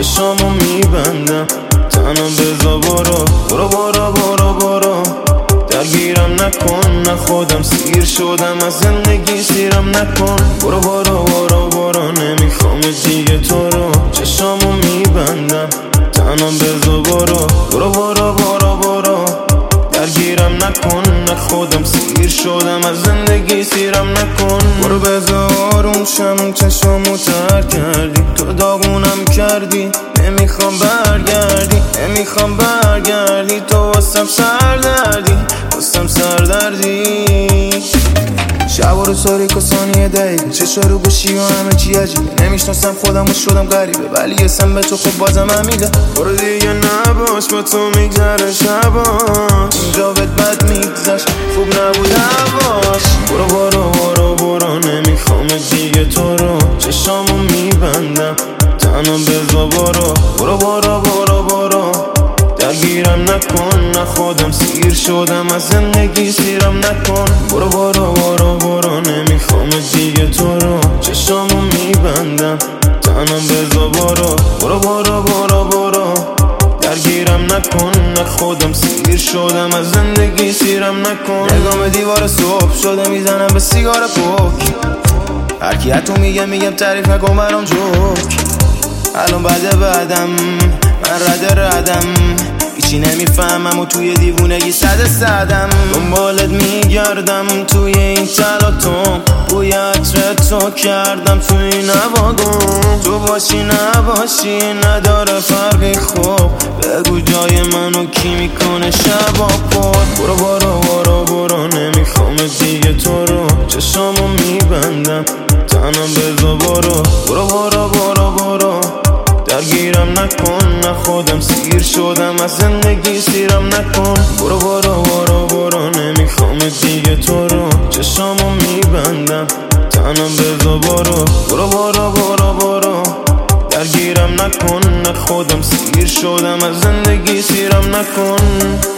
چشامو میبندم تنها بزا برو برو برو برو برو درگیرم نکن، نه خودم سیر شدم از زندگی سیرم نکن. برو برو برو برو نمیخوام دیگه تو رو، چشامو میبندم تنها بزا برو برو برو برو برو درگیرم نکن، نه خودم سیر شدم از زندگی سیرم نکن. برو بزا آروم شم، چشامو تر کردی تو داغونم کردی، نمیخوام برگردی نمیخوام برگردی تو واسم سردردی واسم سردردی. شب و روز تاریک و ثانیه دقیقه چشا رو گوشی و همه چی عجیبه، نمیشناسم خودم و شدم غریبه ولی اسم به تو خب بازم همیده. برو دیگه نباش با تو میگذره شباش، اینجا بهت بد میگذشت خوب نبود هواش. برو برو برو برو نمیخوام دیگه تو رو، چشامو میبندم تنها بزا برو برو برو برو برو درگیرم نکن، نه خودم سیر شدم از زندگی سیرم نکن. برو برو برو برو نمیخوام دیگه تو رو، چشامو میبندم تنها بزا برو برو برو برو برو درگیرم نکن، نه خودم سیر شدم از زندگی سیرم نکن. نگام دیوار صبح شده میزنم به سیگار پوک، هرکی حتو میگم تعریف نکن برام جوک. الان بعدم من ردم هیچی نمیفهمم و توی دیوونگی صدم دنبالت میگردم توی این تلاطم، بوی عطر تو کردم توی این نواگم. تو باشی نباشی نداره فرقی، خوب بگو جای منو کی میکنه شبا پر. برو برو برو برو نمیخوام دیگه تو رو، چشامو میبندم تنها بزا برو برو برو برو برو درگیرم نکن، نه خودم سیر شدم از زندگی سیرم نکن. برو برو برو برو نمیخوام دیگه تو رو، چشامو میبندم تنها بزا برو برو برو برو برو درگیرم نکن، نه خودم سیر شدم از زندگی سیرم نکن.